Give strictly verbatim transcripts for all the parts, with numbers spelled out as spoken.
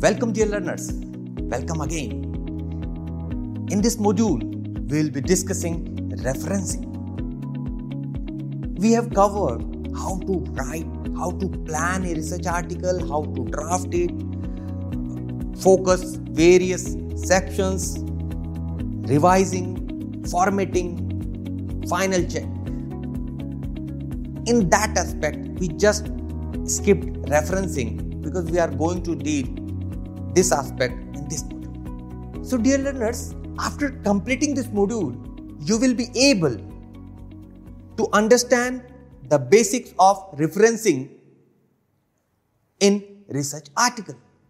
Welcome dear learners, welcome again. In this module, we will be discussing referencing. We have covered how to write, how to plan a research article, how to draft it, focus various sections, revising, formatting, final check. In that aspect, we just skipped referencing because we are going to deal this aspect in this module. So dear learners, after completing this module, you will be able to understand the basics of referencing in research article.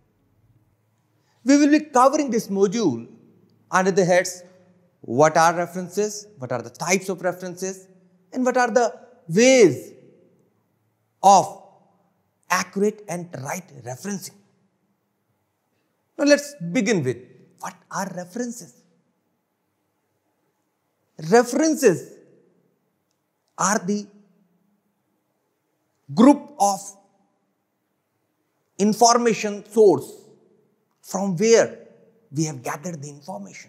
We will be covering this module under the heads what are references, what are the types of references, and what are the ways of accurate and right referencing. Now let's begin with what are references. References are the group of information source from where we have gathered the information.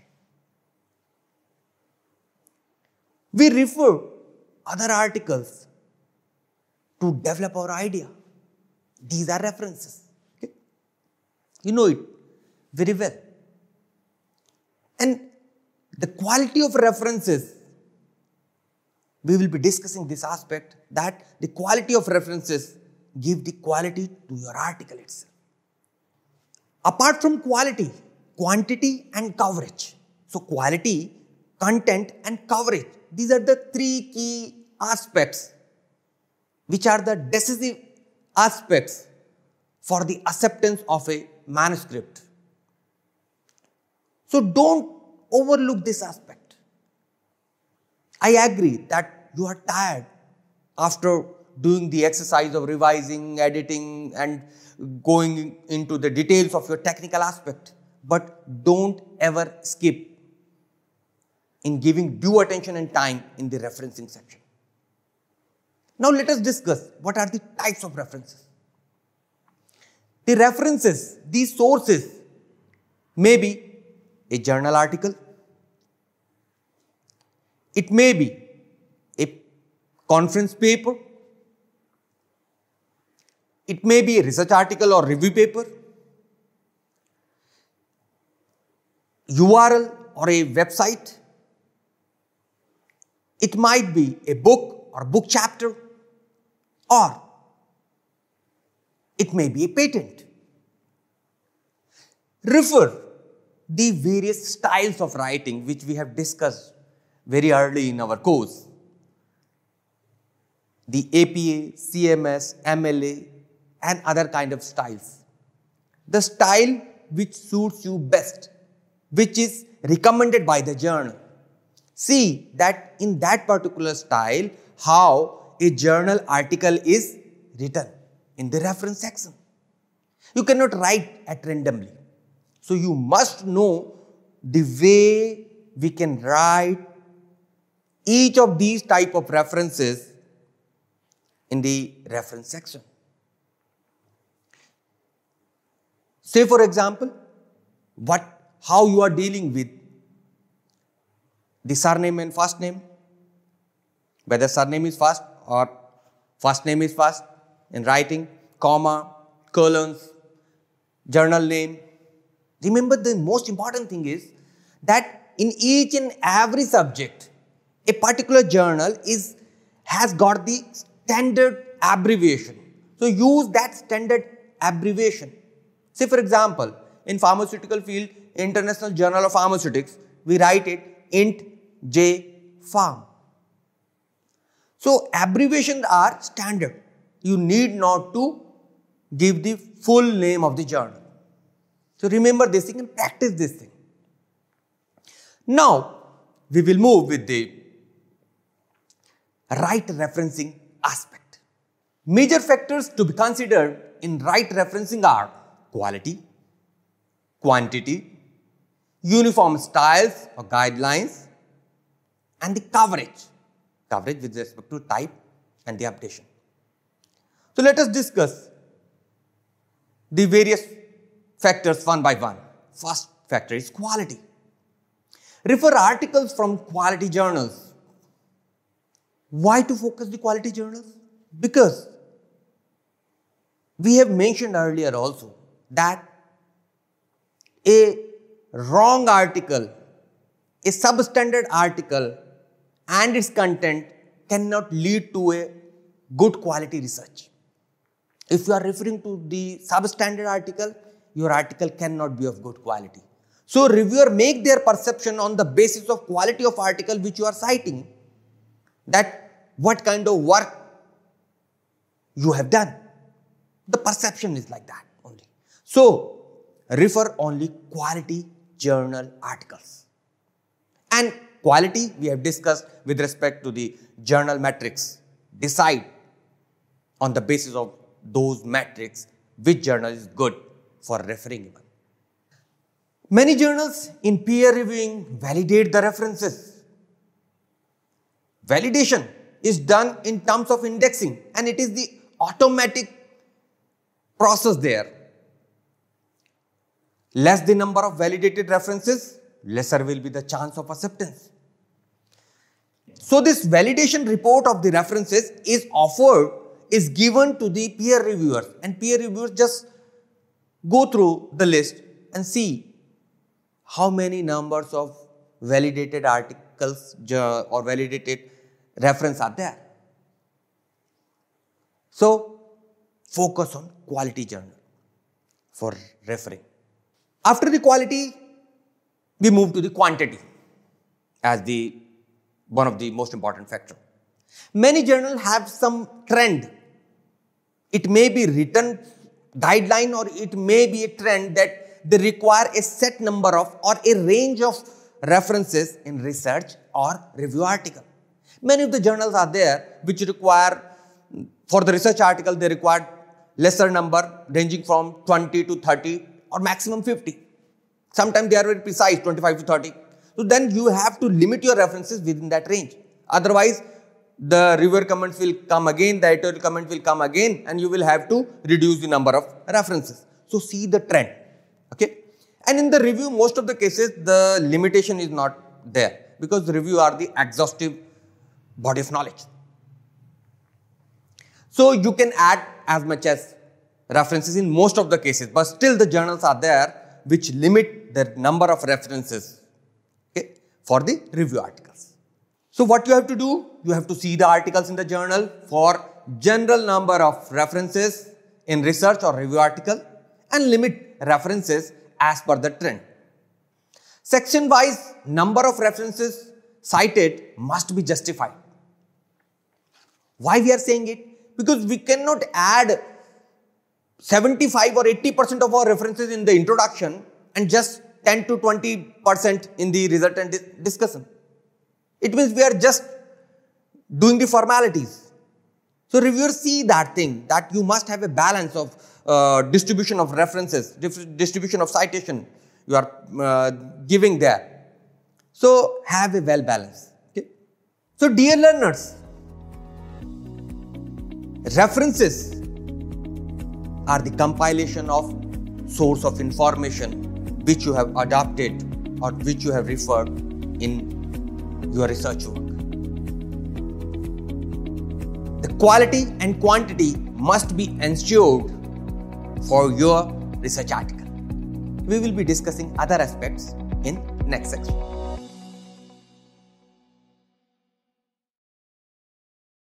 We refer other articles to develop our idea. These are references. Okay? You know it very well. And the quality of references, we will be discussing this aspect, that the quality of references give the quality to your article itself. Apart from quality, quantity and coverage. So quality, content and coverage. These are the three key aspects which are the decisive aspects for the acceptance of a manuscript. So don't overlook this aspect. I agree that you are tired after doing the exercise of revising, editing and going into the details of your technical aspect. But don't ever skip in giving due attention and time in the referencing section. Now let us discuss what are the types of references. The references, these sources may be a journal article, it may be a conference paper, it may be a research article or review paper, U R L or a website, it might be a book or book chapter, or it may be a patent. Refer the various styles of writing which we have discussed very early in our course. The A P A, C M S, M L A and other kind of styles. The style which suits you best, which is recommended by the journal. See that in that particular style, how a journal article is written in the reference section. You cannot write at randomly. So you must know the way we can write each of these type of references in the reference section. Say for example, what, how you are dealing with the surname and first name, whether surname is first or first name is first in writing, comma, colons, journal name. Remember, the most important thing is that in each and every subject, a particular journal is has got the standard abbreviation. So use that standard abbreviation. Say for example, in pharmaceutical field, International Journal of Pharmaceutics, we write it I N T J Pharm. So abbreviations are standard. You need not to give the full name of the journal. So remember this thing and practice this thing. Now we will move with the right referencing aspect. Major factors to be considered in right referencing are quality, quantity, uniform styles or guidelines, and the coverage. Coverage with respect to type and the updation. So let us discuss the various factors one by one. First factor is quality. Refer articles from quality journals. Why to focus the quality journals? Because we have mentioned earlier also that a wrong article, a substandard article and its content cannot lead to a good quality research. If you are referring to the substandard article, your article cannot be of good quality. So reviewer make their perception on the basis of quality of article which you are citing, that what kind of work you have done. The perception is like that only. So refer only quality journal articles. And quality we have discussed with respect to the journal metrics. Decide on the basis of those metrics which journal is good for referring even. Many journals in peer reviewing validate the references. Validation is done in terms of indexing, and it is the automatic process there. Less the number of validated references, lesser will be the chance of acceptance. So this validation report of the references is offered, is given to the peer reviewers, and peer reviewers just go through the list and see how many numbers of validated articles or validated reference are there. So focus on quality journal for referring. After the quality, we move to the quantity as the one of the most important factor. Many journals have some trend. It may be written guideline or it may be a trend that they require a set number of or a range of references in research or review article. Many of the journals are there which require, for the research article, they require lesser number ranging from twenty to thirty or maximum fifty. Sometimes they are very precise, twenty-five to thirty. So then you have to limit your references within that range. Otherwise, the reviewer comments will come again, the editorial comment will come again, and you will have to reduce the number of references. So see the trend. Okay. And in the review, most of the cases, the limitation is not there because the review are the exhaustive body of knowledge. So you can add as much as references in most of the cases, but still the journals are there which limit the number of references, okay, for the review articles. So what you have to do, you have to see the articles in the journal for general number of references in research or review article and limit references as per the trend. Section wise number of references cited must be justified. Why we are saying it? Because we cannot add seventy-five or eighty percent of our references in the introduction and just ten to twenty percent in the resultant dis discussion. It means we are just doing the formalities. So reviewers see that thing, that you must have a balance of uh, distribution of references, distribution of citation you are uh, giving there. So have a well balance. Okay? So dear learners, references are the compilation of source of information which you have adopted or which you have referred in your research work. The quality and quantity must be ensured for your research article. We will be discussing other aspects in next section.